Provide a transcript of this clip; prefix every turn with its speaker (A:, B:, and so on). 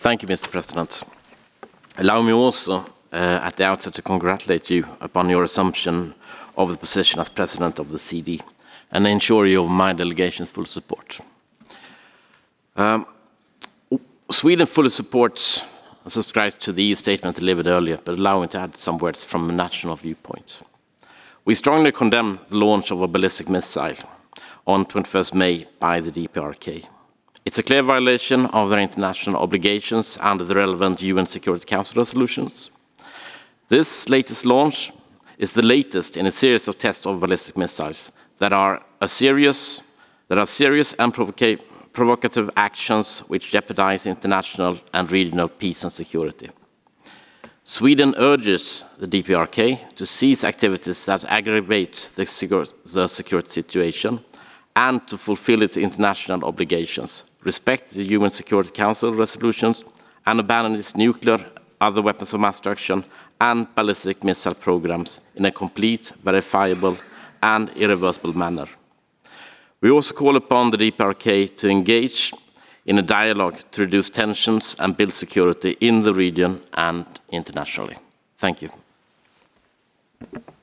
A: Thank you, Mr. President. Allow me also, at the outset, to congratulate you upon your assumption of the position as President of the CD, and ensure you of my delegation's full support. Sweden fully supports and subscribes to the EU statement delivered earlier, but allow me to add some words from a national viewpoint. We strongly condemn the launch of a ballistic missile on 21st May by the DPRK. It's a clear violation of their international obligations under the relevant UN Security Council resolutions. This latest launch is the latest in a series of tests of ballistic missiles that are serious and provocative actions which jeopardize international and regional peace and security. Sweden urges the DPRK to cease activities that aggravate the security situation and to fulfill its international obligations, respect the UN Security Council resolutions, and abandon its nuclear, other weapons of mass destruction, and ballistic missile programs in a complete, verifiable, and irreversible manner. We also call upon the DPRK to engage in a dialogue to reduce tensions and build security in the region and internationally. Thank you.